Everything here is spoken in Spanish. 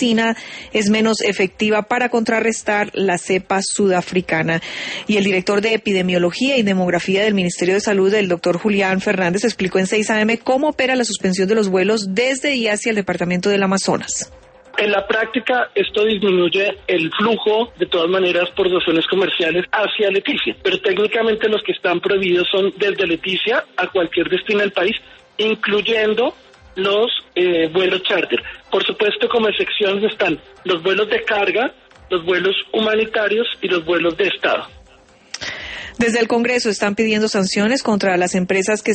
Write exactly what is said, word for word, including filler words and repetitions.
clandestina es menos efectiva para contrarrestar la cepa sudafricana. Y el director de Epidemiología y Demografía del Ministerio de Salud, el doctor Julián Fernández, explicó en seis A M cómo opera la suspensión de los vuelos desde y hacia el departamento del Amazonas. En la práctica, esto disminuye el flujo, de todas maneras, por razones comerciales, hacia Leticia. Pero técnicamente los que están prohibidos son desde Leticia a cualquier destino del país, incluyendo los eh, vuelos charter. Por supuesto, como excepciones están los vuelos de carga, los vuelos humanitarios y los vuelos de Estado. Desde el Congreso están pidiendo sanciones contra las empresas que